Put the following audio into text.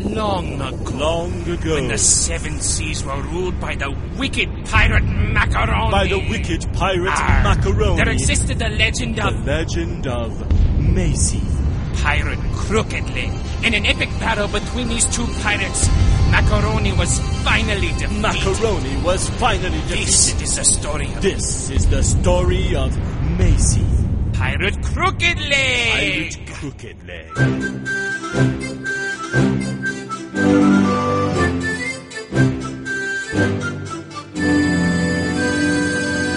Long ago. Long ago. When the seven seas were ruled by the wicked pirate Macaroni. By the wicked pirate Macaroni. There existed the legend of... The legend of Macy. Pirate Crooked Leg. In an epic battle between these two pirates, Macaroni was finally defeated. Macaroni was finally defeated. This is the story of... This is the story of Macy. Pirate Crooked Leg. Pirate Crooked Leg.